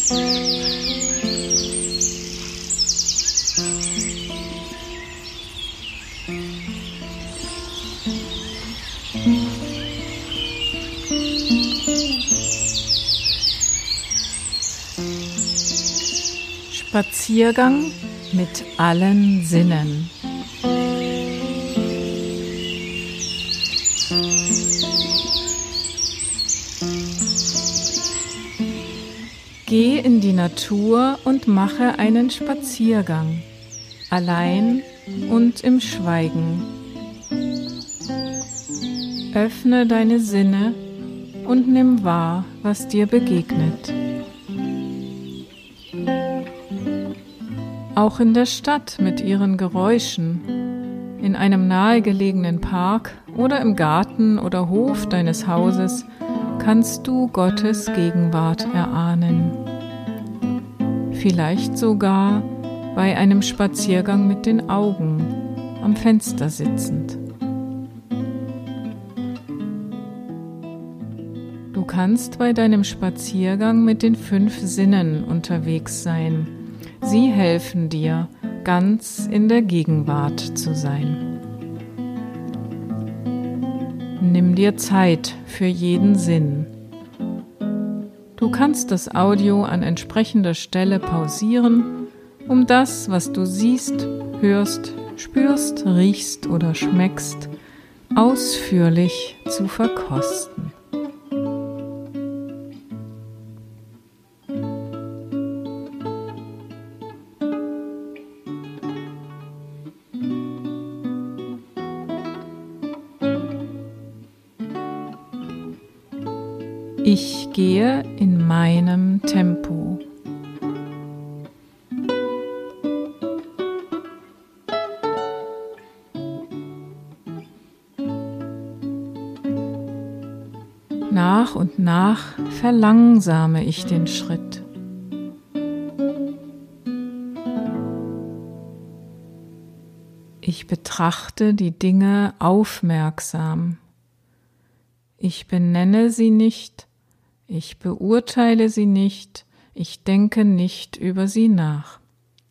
Spaziergang mit allen Sinnen. Geh in die Natur und mache einen Spaziergang, allein und im Schweigen. Öffne deine Sinne und nimm wahr, was dir begegnet. Auch in der Stadt mit ihren Geräuschen, in einem nahegelegenen Park oder im Garten oder Hof deines Hauses kannst du Gottes Gegenwart erahnen. Vielleicht sogar bei einem Spaziergang mit den Augen, am Fenster sitzend. Du kannst bei deinem Spaziergang mit den 5 Sinnen unterwegs sein. Sie helfen dir, ganz in der Gegenwart zu sein. Nimm dir Zeit für jeden Sinn. Du kannst das Audio an entsprechender Stelle pausieren, um das, was du siehst, hörst, spürst, riechst oder schmeckst, ausführlich zu verkosten. Ich gehe in meinem Tempo. Nach und nach verlangsame ich den Schritt. Ich betrachte die Dinge aufmerksam. Ich benenne sie nicht. Ich beurteile sie nicht, ich denke nicht über sie nach.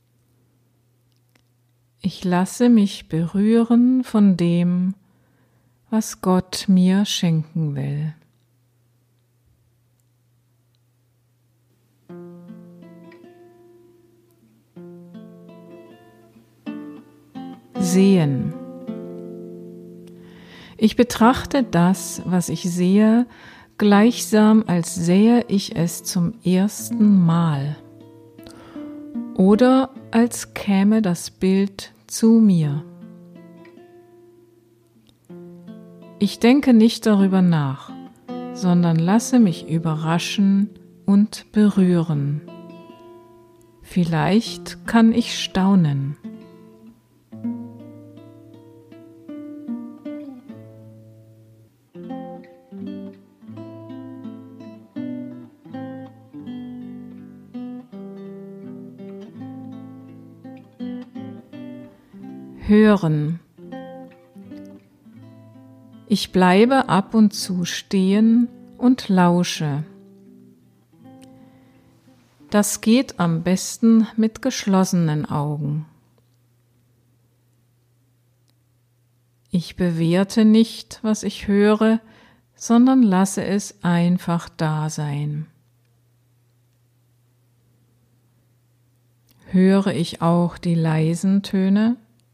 Ich lasse mich berühren von dem, was Gott mir schenken will. Sehen. Ich betrachte das, was ich sehe, gleichsam als sähe ich es zum ersten Mal oder als käme das Bild zu mir. Ich denke nicht darüber nach, sondern lasse mich überraschen und berühren. Vielleicht kann ich staunen. Hören. Ich bleibe ab und zu stehen und lausche. Das geht am besten mit geschlossenen Augen. Ich bewerte nicht, was ich höre, sondern lasse es einfach da sein. Höre ich auch die leisen Töne?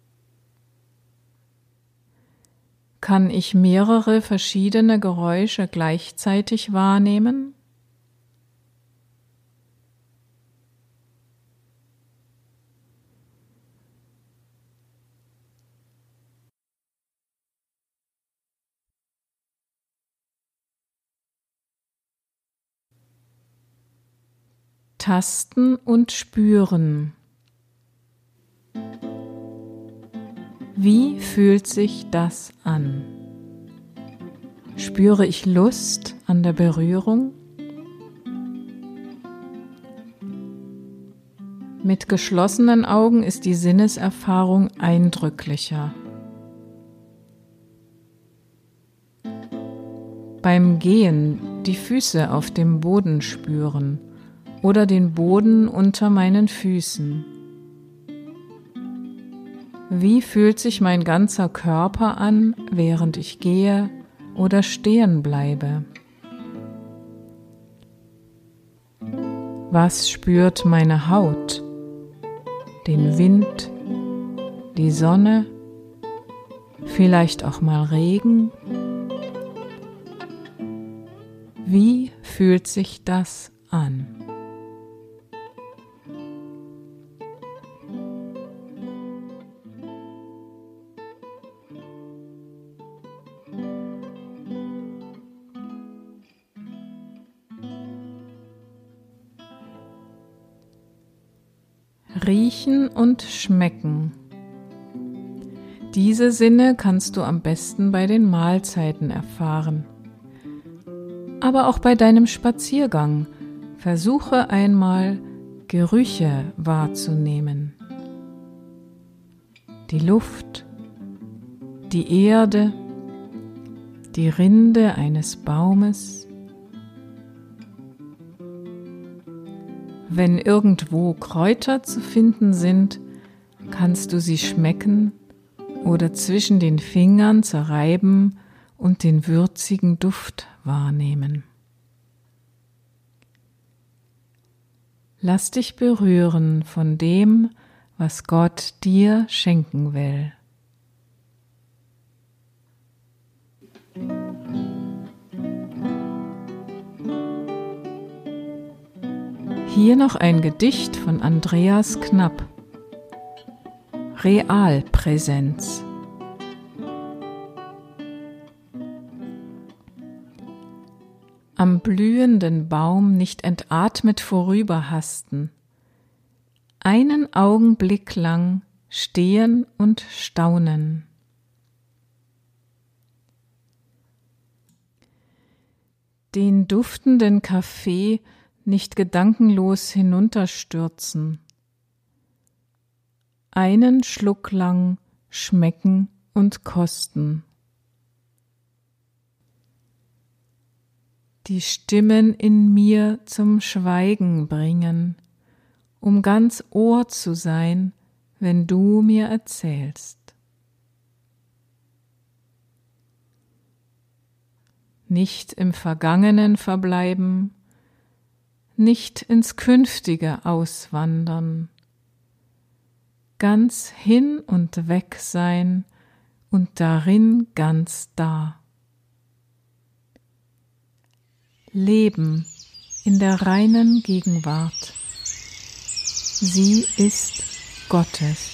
Kann ich mehrere verschiedene Geräusche gleichzeitig wahrnehmen? Tasten und spüren. Wie fühlt sich das an? Spüre ich Lust an der Berührung? Mit geschlossenen Augen ist die Sinneserfahrung eindrücklicher. Beim Gehen die Füße auf dem Boden spüren, oder den Boden unter meinen Füßen? Wie fühlt sich mein ganzer Körper an, während ich gehe oder stehen bleibe? Was spürt meine Haut? Den Wind, die Sonne, vielleicht auch mal Regen? Wie fühlt sich das an? Riechen und Schmecken. Diese Sinne kannst du am besten bei den Mahlzeiten erfahren. Aber auch bei deinem Spaziergang versuche einmal, Gerüche wahrzunehmen. Die Luft, die Erde, die Rinde eines Baumes. Wenn irgendwo Kräuter zu finden sind, kannst du sie schmecken oder zwischen den Fingern zerreiben und den würzigen Duft wahrnehmen. Lass dich berühren von dem, was Gott dir schenken will. Hier noch ein Gedicht von Andreas Knapp. Realpräsenz. Am blühenden Baum nicht entatmet vorüberhasten, einen Augenblick lang stehen und staunen. Den duftenden Kaffee nicht gedankenlos hinunterstürzen, einen Schluck lang schmecken und kosten. Die Stimmen in mir zum Schweigen bringen, um ganz Ohr zu sein, wenn du mir erzählst. Nicht im Vergangenen verbleiben, nicht ins Künftige auswandern, ganz hin und weg sein und darin ganz da. Leben in der reinen Gegenwart. Sie ist Gottes.